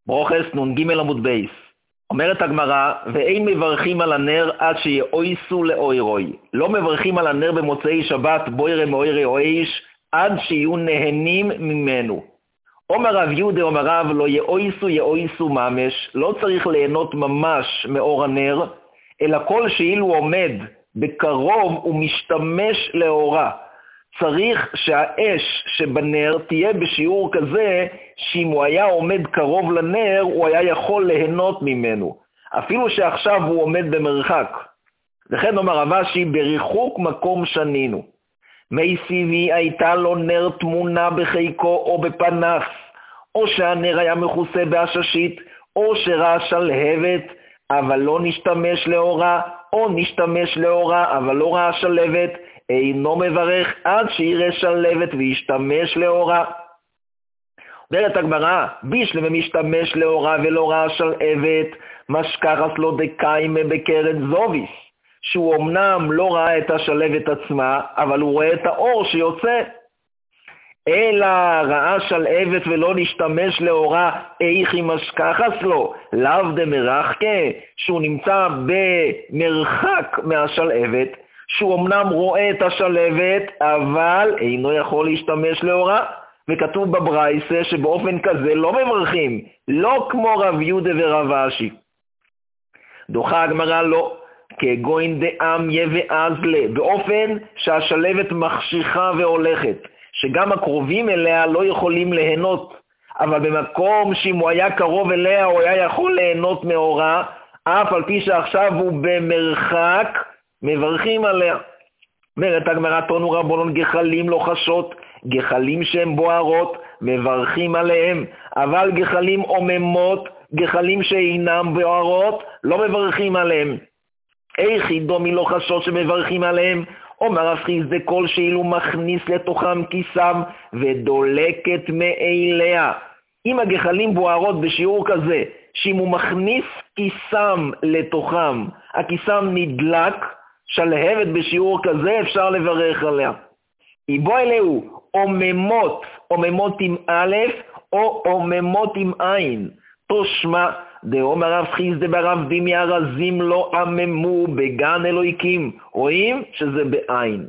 ברוכס נ"ג עמוד בייס. אומרת הגמרא, ואין מברכים על הנר עד שיאויסו לאוירוי. לא מברכים על הנר במוצאי שבת בוירה מאוירי או איש עד שיהיו נהנים ממנו. אומר רב יהודה אומר רב, לא יאויסו ממש, לא צריך ליהנות ממש מאור הנר, אלא כל שאילו עומד בקרוב ומשתמש לאורה. צריך שהאש שבנר תהיה בשיעור כזה שאם הוא היה עומד קרוב לנר הוא היה יכול ליהנות ממנו, אפילו שעכשיו הוא עומד במרחק. לכן אומר רב אשי, בריחוק מקום שנינו. מי סיבי הייתה לו נר תמונה בחיקו או בפנס, או שהנר היה מכוסה בעששית, או שראה שלהבת אבל לא נשתמש לאורה, או נשתמש לאורה אבל לא ראה שלהבת, אינו מברך עד שיראה שלהבת וישתמש לאורה. אומרת הגמרא, בישלמה משתמש לאורה ולא ראה שלהבת, משכחת לו דקיימה בקרן זוביס, שהוא אמנם לא ראה את השלהבת עצמה, אבל הוא רואה את האור שיוצא. אלא ראה שלהבת ולא נשתמש לאורה, איך היא משכחת לו, לאו דמרחקה, שהוא נמצא במרחק מהשלהבת, שהוא אמנם רואה את השלהבת, אבל אינו יכול להשתמש לאורה. וכתוב בברייסה שבאופן כזה לא מברכים, לא כמו רב יהודה ורב אשי. דוחה הגמרא לא, כגוין דעם יבאזלה, באופן שהשלהבת מחשיכה והולכת, שגם הקרובים אליה לא יכולים ליהנות, אבל במקום שאם הוא היה קרוב אליה הוא היה יכול ליהנות מאורה, אף על פי שעכשיו הוא במרחק, מברכים עליה. אומרת הגמרא, תנו רבנן גחלים לוחשות, גחלים שהן בוערות, מברכים עליהם, אבל גחלים עוממות, גחלים שאינם בוערות, לא מברכים עליהם. איך ידעו מלוחשות שמברכים עליהם? אומר הפחיז זה כל שאילו מכניס לתוכם כיסם ודולקת מאליה. אם הגחלים בוערות בשיעור כזה, שאם הוא מכניס כיסם לתוכם, הכיסם נדלק, שלהבת בשיעור כזה אפשר לברך עליה. איבו אלהו עוממות, עוממות עם א' או עוממות עם עין. תושמע, דאמר רב חיסדא ברב דימי ארזים לא עממו בגן אלוהיקים. רואים שזה בעין.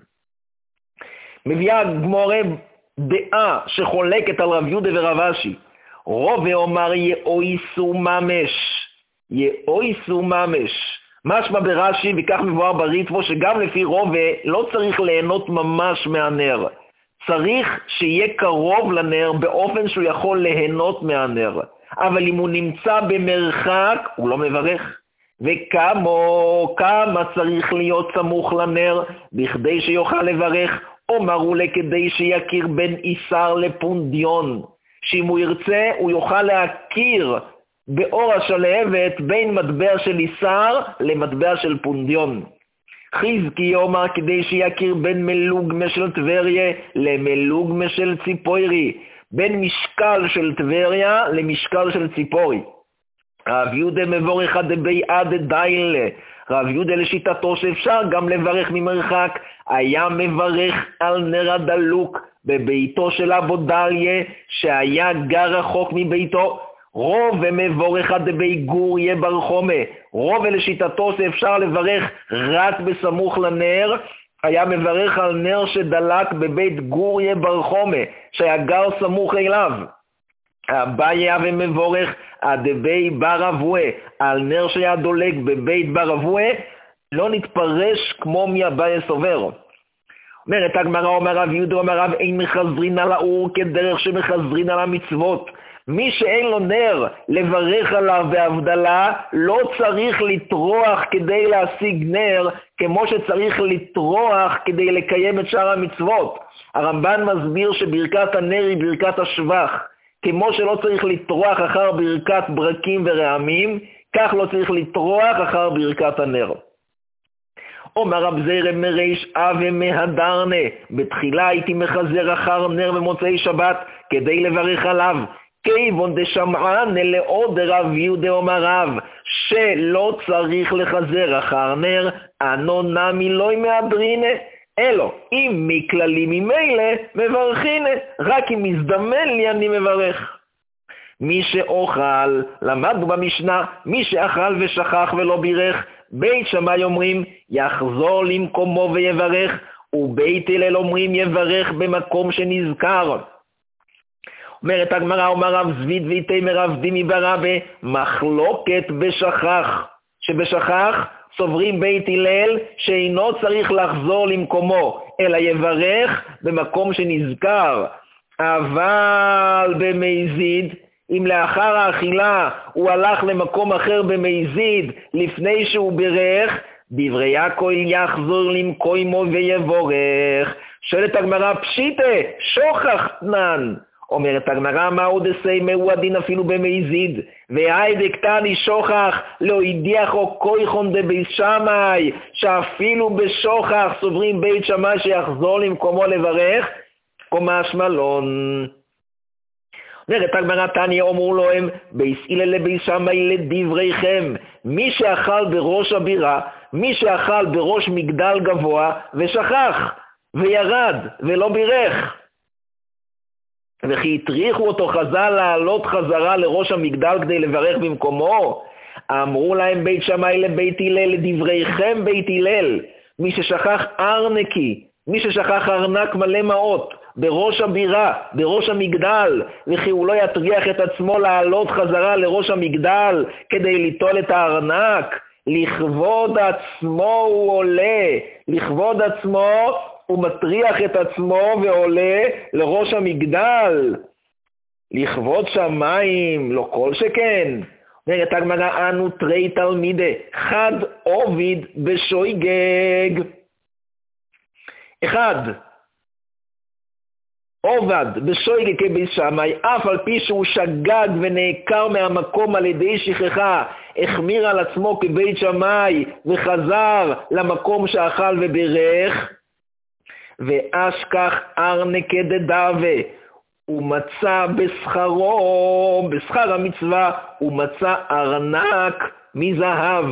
מביאה גמרא דעה שחולקת על רב יהודה ורב אשי. רוב אומר יאויסו ממש. יאויסו ממש. משמע ברש"י, וכך מבואר בריטב"א, שגם לפי רובה לא צריך ליהנות ממש מהנר. צריך שיהיה קרוב לנר באופן שהוא יכול ליהנות מהנר. אבל אם הוא נמצא במרחק, הוא לא מברך. וכמה צריך להיות סמוך לנר בכדי שיוכל לברך? אומרו לה כדי שיכיר בין איסר לפונדיון. שאם הוא ירצה, הוא יוכל להכיר באור השלהבת בין מטבע של איסר למטבע של פונדיון. חזקי אומר כדי שיכיר בין מלוגמה של טבריה למלוגמה של ציפורי, בין משקל של טבריה למשקל של ציפורי. רב יהודה מבורך עד ביעד דיילה. רב יהודה לשיטתו שאפשר גם לברך ממרחק, היה מברך על נר הדלוק בביתו של אבו דליה שהיה גר רחוק מביתו. רוב ומבורך עד בי גוריה ברחומה. רוב לשיטתו שאפשר לברך רק בסמוך לנר, היה מברך על נר שדלק בבית גוריה ברחומה, שהיה גר סמוך אליו. אביה ומבורך עד בי בר אבוה, על נר שהיה דולק בבית בר אבוה, לא נתפרש כמו מאביה סובר. אומרת הגמרא, אומר רב יהודה, אומר רב, אין מחזרין על האור כדרך שמחזרין על המצוות. מי שאין לו נר לברך עליו בהבדלה, לא צריך לטרוח כדי להשיג נר, כמו שצריך לטרוח כדי לקיים את שאר המצוות. הרמב"ן מסביר שברכת הנר היא ברכת השבח. כמו שלא צריך לטרוח אחר ברכת ברקים ורעמים, כך לא צריך לטרוח אחר ברכת הנר. אומר רב זירא מריש אבה מהדרנה, בתחילה הייתי מחזר אחר נר במוצאי שבת כדי לברך עליו. כיוון דשמען לעוד רב יהודה אומר רב, שלא צריך לחזר אחר נר, אנו נמי לא מהדרינה, אלו, אם מכללי ממילא מברכינה, רק אם מזדמן לי אני מברך. מי שאוכל, למדנו במשנה, מי שאכל ושכח ולא בירך, בית שמאי אומרים יחזור למקומו ויברך, ובית הלל אומרים יברך במקום שנזכר. אומרת הגמרא, אומר רב זביד ויתמר רב דימי ברבה, מחלוקת בשכח, שבשכח סוברים בית הלל שאינו צריך לחזור למקומו, אלא יברך במקום שנזכר. אבל במזיד, אם לאחר האכילה הוא הלך למקום אחר במזיד לפני שהוא ברך, דברי הכל יחזור למקומו ויבורך. שואלת הגמרא, פשיטה, שוכח תנן. אומרת הגמרא, מהו דסי, מהו הדין אפילו במזיד? והי דקטני שוכח לא הדיח או כויכון דבית שמאי, שאפילו בשוכח סוברים בית שמאי שיחזור למקומו לברך, משמע לון. אומרת הגמרא, תניא אמרו להם, בייס הלל לבית שמאי לדבריכם, מי שאכל בראש הבירה, מי שאכל בראש מגדל גבוה ושכח וירד ולא בירך, וכי הטריחו אותו חז"ל לעלות חזרה לראש המגדל כדי לברך במקומו, אמרו להם בית שמאי לבית הלל, לדבריכם בית הלל, מי ששכח ארנקי, מי ששכח ארנק מלא מעות בראש הבירה, בראש המגדל, וכי הוא לא יטריח את עצמו לעלות חזרה לראש המגדל כדי ליטול את הארנק, לכבוד עצמו הוא עולה, לכבוד עצמו הוא מטריח את עצמו ועולה לראש המגדל, לכבוד שמיים לא כל שכן. אומרת הגמרא, אנו תרי תלמידי חד עובד בשויגג. אחד עובד בשויגג כבית שמאי, אף על פי שהוא שגג ונעקר מהמקום על ידי שכחה, החמיר על עצמו כבית שמאי וחזר למקום שאכל וברך, ואשכח ארנקי דדווה, הוא מצא בשכרו, בשכר המצווה, הוא מצא ארנק מזהב.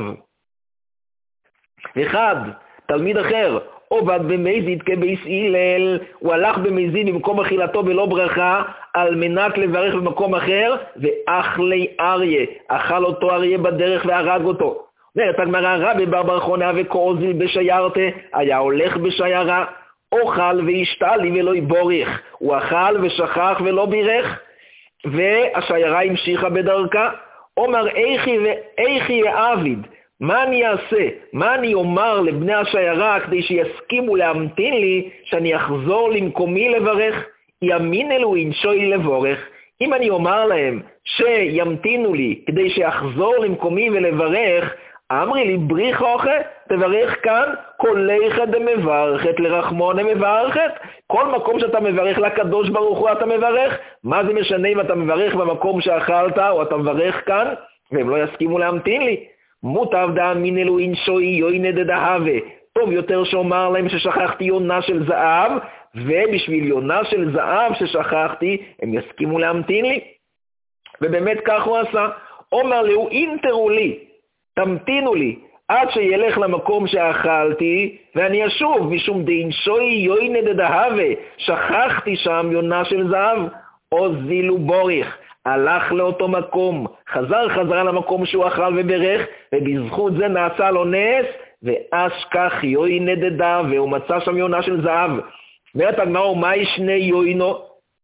אחד, תלמיד אחר, עובד במזיד כבייס הלל, הוא הלך במזיד במקום אכילתו בלא ברכה, על מנת לברך במקום אחר, ואכלי אריה, אכל אותו אריה בדרך והרג אותו. אומרת הגמרא, רבי בר בר חונה וקוזיל בשיירתה, היה הולך בשיירה, אוכל והשתלי ולא יבורך, הוא אכל ושכח ולא בירך, והשיירה המשיכה בדרכה. אומר איכי יעביד, מה אני אעשה? מה אני אומר לבני השיירה כדי שיסכימו להמתין לי שאני אחזור למקומי לברך? ימין אלו אינשוי לבורך. אם אני אומר להם שימתינו לי כדי שיחזור למקומי ולברך, אמרי לי בריך אוכל, תברך כאן, כוליך דמברכת לרחמון מברכת. כל מקום שאתה מברך לקדוש ברוך הוא אתה מברך. מה זה משנה אם אתה מברך במקום שאכלת או אתה מברך כאן? והם לא יסכימו להמתין לי. מוטב דאמין אלו אינשוי יוינה דדהווה. טוב יותר שאומר להם ששכחתי יונה של זהב, ובשביל יונה של זהב ששכחתי הם יסכימו להמתין לי. ובאמת כך הוא עשה. אומר לו אינטרו לי, תמתינו לי עד שילך למקום שאכלתי ואני אשוב, משום דאינשוי יוינה דדהווה, שכחתי שם יונה של זהב. אוזילו בוריך, הלך לאותו מקום, חזרה למקום שהוא אכל וברך, ובזכות זה נעשה לו נס, ואשכח יוינה דדהווה, והוא מצא שם יונה של זהב. אומרת הגמרא, מה ישנה יוינו?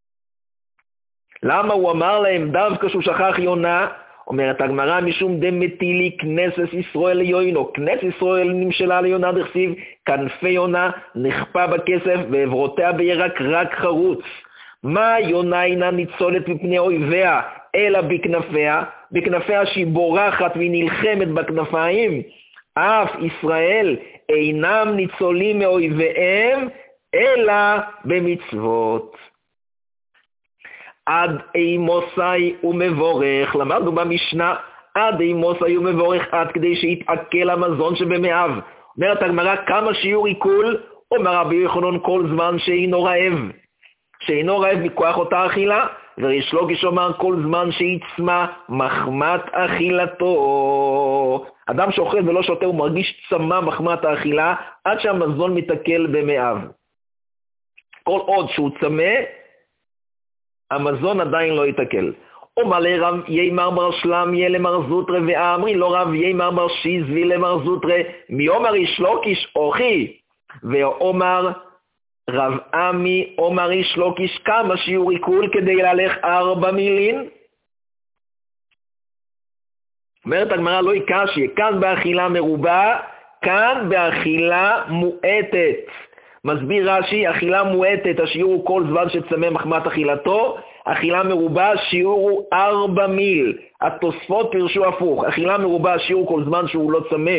למה הוא אמר להם דווקא שהוא שכח יונה? אומרת הגמרא, משום דמטילי כנסת ישראל ליוינו, כנסת ישראל נמשלה ליונה דכסיב, כנפי יונה נכפה בכסף ועברותיה בירק רק חרוץ. מה יונה אינה ניצולת מפני אויביה אלא בכנפיה, בכנפיה שהיא בורחת והיא נלחמת בכנפיים. אף ישראל אינם ניצולים מאויביהם אלא במצוות. עד אימוסי ומבורך, למדנו במשנה, עד אימוסי ומבורך, עד כדי שיתעכל המזון שבמאיו. אומרת הגמרא, כמה שיעור עיכול? אומר רבי יוחנן, כל זמן שאינו רעב. שאינו רעב מכוח אותה אכילה, וריש לוקיש אומר כל זמן שיצמא מחמת אכילתו. אדם שאוכל ולא שותה הוא מרגיש צמא מחמת האכילה, עד שהמזון מתעכל במאיו. כל עוד שהוא צמא, המזון עדיין לא יתעכל. אומר לרב ימר בר שלמיה למר זוטרה ואמרי לא רב ימר בר שיזבי למר זוטרה מי אומר איש לוקיש אוכי ואומר רב עמי אומר איש לוקיש כמה שיעור עיכול כדי להלך 4 מילין. אומרת הגמרא לא יקשי, כאן באכילה מרובה, כאן באכילה מועטת. מסביר רש"י, אכילה מועטת, השיעור הוא כל זמן שצמא מחמת אכילתו, אכילה מרובה, שיעור הוא 4 מיל. התוספות פירשו הפוך, אכילה מרובה, שיעור כל זמן שהוא לא צמא,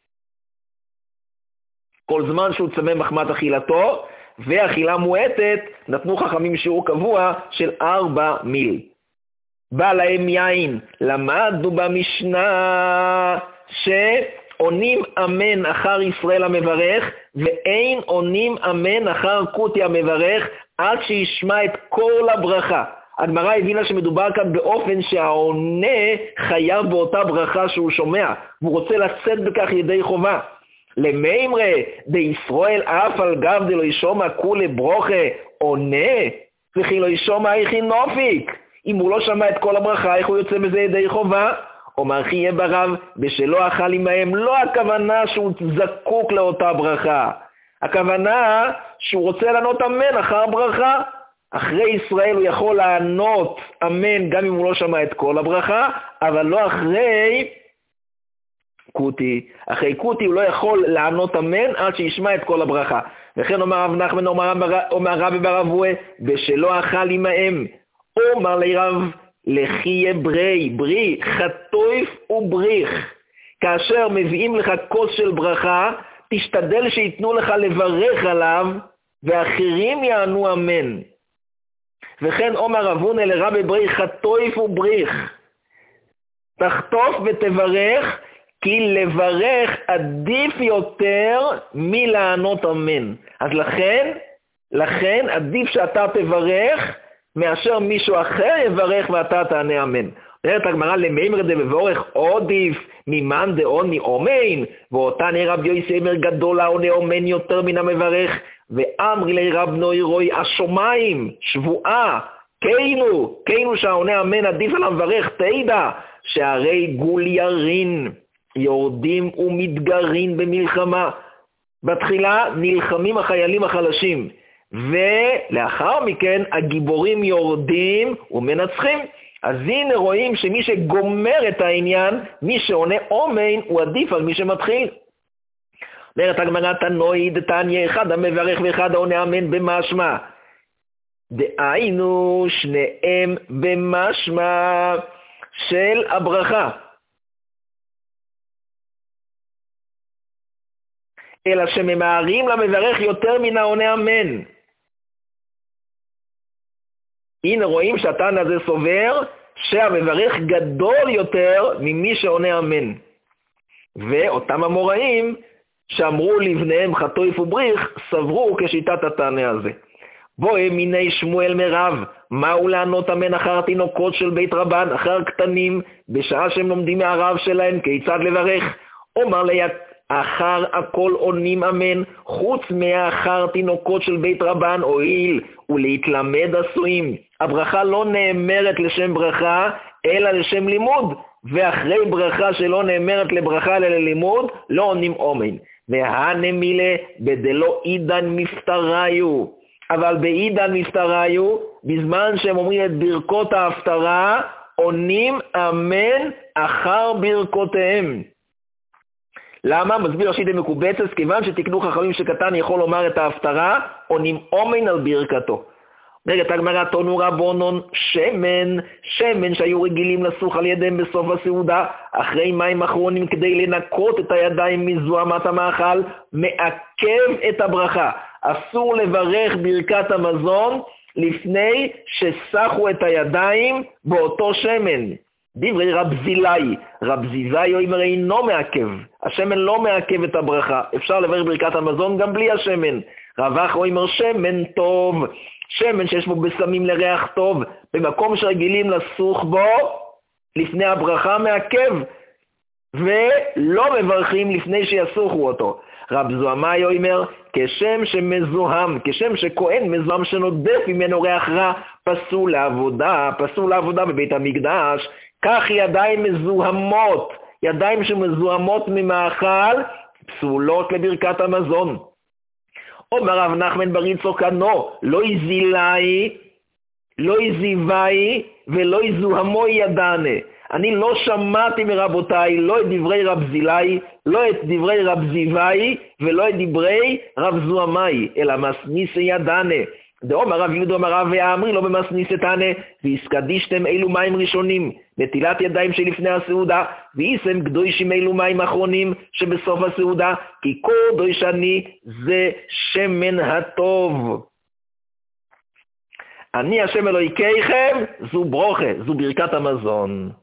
כל זמן שהוא צמא מחמת אכילתו, ואכילה מועטת, נתנו חכמים שיעור קבוע של 4 מיל. בא להם יין, למדנו במשנה שעונים אמן אחר ישראל המברך, ואין עונים אמן אחר קוטי המברך, עד שישמע את כל הברכה. הגמרא הבינה שמדובר כאן באופן שהעונה חייב באותה ברכה שהוא שומע, והוא רוצה לצאת בכך ידי חובה. למימרי בישראל אף על גב דלא ישומע כולי ברוכה עונה, וכי לא ישומע איך נופיק. אם הוא לא שמע את כל הברכה, איך הוא יוצא בזה ידי חובה? אומר חיה ברב, בשלא אכל עמהם, לא הכוונה שהוא זקוק לאותה ברכה. הכוונה שהוא רוצה לענות אמן אחר ברכה. אחרי ישראל הוא יכול לענות אמן גם אם הוא לא שמע את כל הברכה, אבל לא אחרי קוטי. אחרי קוטי הוא לא יכול לענות אמן עד שישמע את כל הברכה. וכן אומר רב נחמן, אומר רבי בר אבוה, בשלא אכל עמהם. אומר לרב לחיה ברי, חטויף ובריך. כאשר מביאים לך כוס של ברכה, תשתדל שיתנו לך לברך עליו, ואחרים יענו אמן. וכן אומר רבונה לרבי ברי, חטויף ובריך. תחטוף ותברך, כי לברך עדיף יותר מלענות אמן. אז לכן עדיף שאתה תברך, מאשר מישהו אחר יברך ואתה תענה אמן. אומרת הגמרא למימר דבבורך עודיף ממאן דעוני אומן, ואותן רב יוסי אמר גדול העונה אומן יותר מן המברך, ואמרי לרב נוירוי השומיים, שבועה, כינו שהעונה אמן עדיף על המברך, תדע שהרי גול ירין, יורדים ומתגרין במלחמה. בתחילה נלחמים החיילים החלשים, ולאחר מכן הגיבורים יורדים ומנצחים. אז הנה רואים שמי שגומר את העניין, מי שעונה אומן, הוא עדיף על מי שמתחיל. אומרת הגמרא תנאי דתניא, אחד המברך ואחד העונה אמן במשמע. דהיינו שניהם במשמע של הברכה. אלא שממהרים למברך יותר מן העונה אמן. הנה רואים שהתנא הזה סובר שהמברך גדול יותר ממי שעונה אמן. ואותם המוראים שאמרו לבניהם חטויף ובריך סברו כשיטת התנא הזה. בואי מיני שמואל מרב, מהו לענות אמן אחר תינוקות של בית רבן, אחר קטנים, בשעה שהם לומדים מהרב שלהם כיצד לברך? אומר לי, אחר הכל עונים אמן, חוץ מאחר תינוקות של בית רבן, הואיל ולהתלמד עשויים. הברכה לא נאמרת לשם ברכה, אלא לשם לימוד, ואחרי ברכה שלא נאמרת לברכה אלא ללימוד, לא עונים אומן. והנמילה בדלו עידן מפטריו. אבל בעידן מפטריו, בזמן שהם אומרים את ברכות ההפטרה, עונים אמן אחר ברכותיהם. למה? מסביר רש"י דמקובצת, כיוון שתקנו חכמים שקטן יכול לומר את ההפטרה, עונים אומן על ברכתו. אומרת הגמרא תנו רבונון, שמן שהיו רגילים לסוך על ידיהם בסוף הסעודה, אחרי מים אחרונים כדי לנקות את הידיים מזוהמת המאכל, מעכב את הברכה. אסור לברך ברכת המזון לפני שסחו את הידיים באותו שמן. דברי רב זילאי, רב זיזאי אומר אינו מעכב, השמן לא מעכב את הברכה, אפשר לברך ברכת המזון גם בלי השמן. רב אחר אומר שמן טוב, שמן שיש בו בשמים לריח טוב, במקום שרגילים לסוך בו לפני הברכה מעכב. ולא מברכים לפני שיסוכו אותו. רב זוהמאי אומר, כשם שמזוהם, כשם שכהן מזוהם שנודף ממנו ריח רע, פסול לעבודה בבית המקדש, כך ידיים מזוהמות, ידיים שמזוהמות ממאכל, פסולות לברכת המזון. אומר רב נחמן בר יצחק כנו, לא יזיבאי ולא יזוהמו ידענה. אני לא שמעתי מרבותיי, לא את דברי רב זילאי, לא את דברי רב זיבאי, ולא את דברי רב זוהמאי, אלא מסניסי ידענה. דאמר רב יהודה אמר רב ואמרי לא במסניסי תענה, והסקדישתם אילו מים ראשונים, נטילת ידיים שלפני הסעודה, ואיסם קדושים אילו מים אחרונים שבסוף הסעודה, כי קודשני זה שמן הטוב. אני השם אלוהיכם, זו ברוכה, זו ברכת המזון.